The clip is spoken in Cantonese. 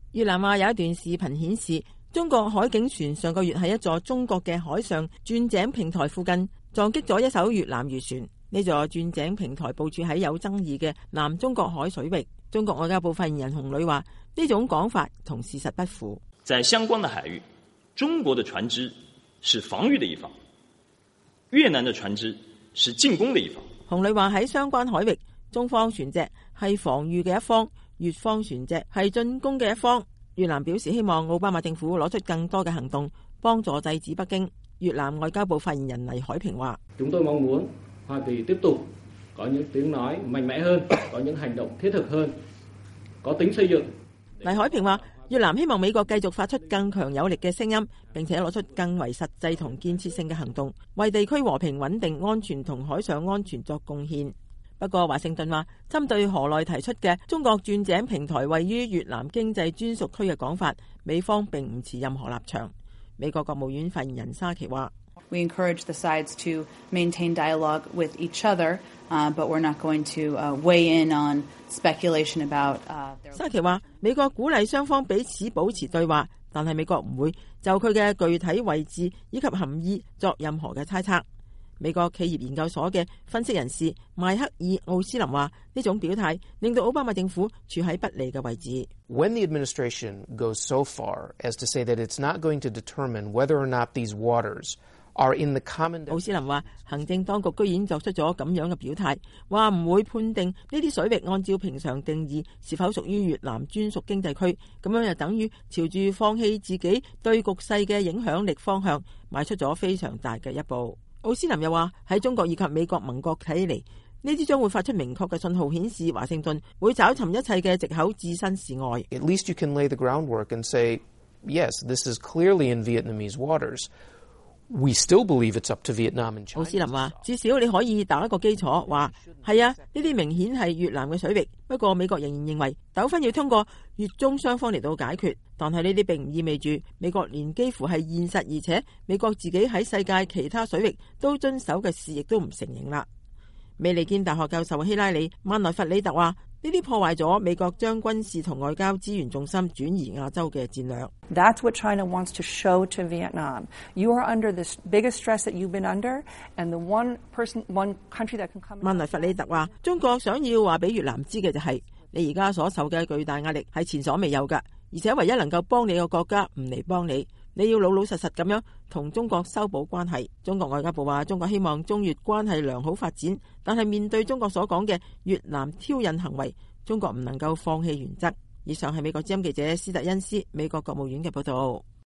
越南話有一段視頻顯示，中國海警船上個月喺一座中國嘅海上鑽井平台附近撞擊咗一艘越南漁船。呢座鑽井平台部署喺有爭議嘅南中國海水域。中國外交部發言人洪磊話：呢種講法同事實不符。 在相關的海域，中國的船隻是防禦的一方，越南的船隻是進攻的一方。 洪磊話喺相關海域，中方船隻係防禦嘅一方，越方船隻係進攻嘅一方。越南表示希望奧巴馬政府攞出更多嘅行動，幫助制止北京。越南外交部發言人黎海平話： chúng tôi mong muốn Hoa Kỳ tiếp tục có những tiếng nói mạnh mẽ hơn, có những hành動thiết thực hơn, có tính xây dựng。 黎海平話：越南希望美國繼續發出更強有力嘅聲音，並且攞出更為實際同建設性嘅行動，為地區和平穩定、安全同海上安全作貢獻。不過，華盛頓話，針對河內提出嘅中國鑽井平台位於越南經濟專屬區嘅講法，美方並唔持任何立場。美國國務院發言人沙奇話 ：We encourage the sides to maintain dialogue with each other, but we're not going to weigh in on speculation about。 沙奇話：美國鼓勵雙方彼此保持對話，但係美國唔會就佢嘅具體位置以及含義作任何嘅猜測。美國企業研究所嘅分析人士邁克爾奧斯林話：呢種表態令到奧巴馬政府處喺不利嘅位置。 When the administration goes so far as to say that it's not going to determine whether or not these waters are in the common， 奧斯林話：行政當局居然作出咗咁樣嘅表態，話唔會判定呢啲水域按照平常定義是否屬於越南專屬經濟區，咁樣就等於朝住放棄自己對局勢嘅影響力方向邁出咗非常大嘅一步。奧斯林又話：喺中國以及美國盟國睇嚟，呢啲將會發出明確嘅信號，顯示華盛頓會找尋一切嘅藉口置身事外。 At least you can lay the groundwork and say, yes, this is clearly in Vietnamese waters. We still believe it's up to Vietnam and China。 奧斯林話：至少你可以打一個基礎，話係啊，呢啲明顯係越南嘅水域。不過美國仍然認為糾紛要通過越中雙方嚟到解決，但係呢啲並唔意味住美國連幾乎係現實，而且美國自己喺世界其他水域都遵守嘅事，亦都唔承認啦。美利堅大學教授希拉里·曼萊弗里特話：呢啲破壞咗美國將軍事同外交資源重心轉移亞洲嘅戰略。 That's what China wants to show to Vietnam. You are under the biggest stress that you've been under, and the one country that can come。 曼萊弗里特話：中國想要話俾越南知嘅就係，你而家所受嘅巨大壓力係前所未有㗎，而且唯一能夠幫你嘅國家唔嚟幫你。你要老老實實咁樣同中國修補關係。中國外交部話：中國希望中越關係良好發展，但係面對中國所講嘅越南挑釁行為，中國唔能夠放棄原則。以上係美國之音記者斯特恩斯美國國務院嘅報道。